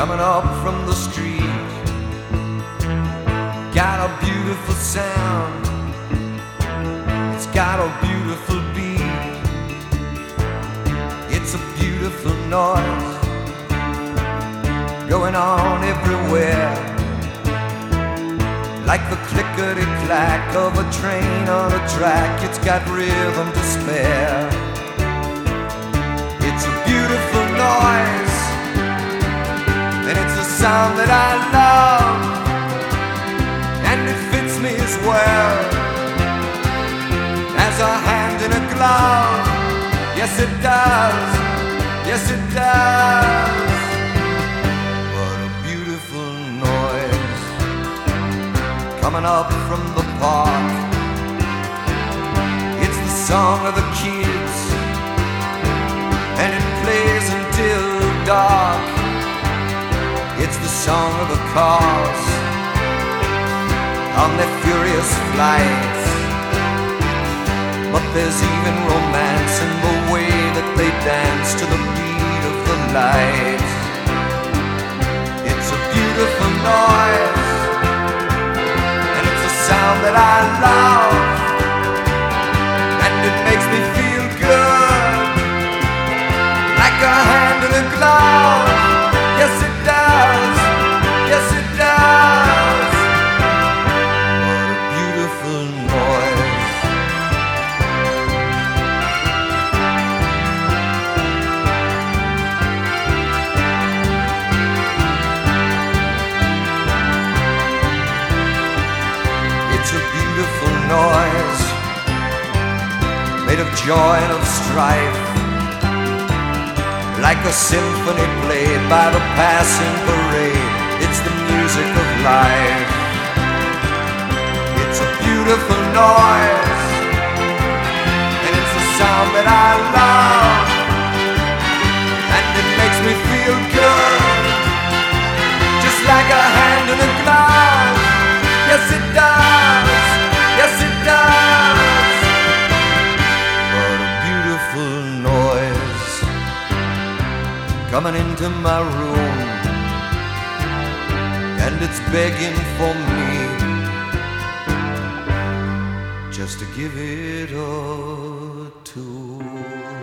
coming up from the street. Got a beautiful sound, it's got a beautiful beat. It's a beautiful noise going on everywhere, like the clickety-clack of a train on a track. It's got rhythm to spare. It's a beautiful noise, and it's a sound that I love, and it fits me as well as a hand in a glove. Yes it does, yes it does. What a beautiful noise coming up from the park. It's the song of the kids, and it plays until dark. It's the song of the cars on their furious flights. But there's even romance in the way that they dance to the beat of the light. It's a beautiful noise, and it's a sound that I love, and it makes me feel good, like a hand in a glove. Yes it does, yes it does. What a beautiful noise. It's a beautiful noise, made of joy and of strife, like a symphony played by the passing parade. It's the music of life. It's a beautiful noise, and it's a sound that I love, and it makes me feel good, just like a hand in a glove. Yes it does, yes it does. What a beautiful noise coming into my room, and it's begging for me just to give it a tune.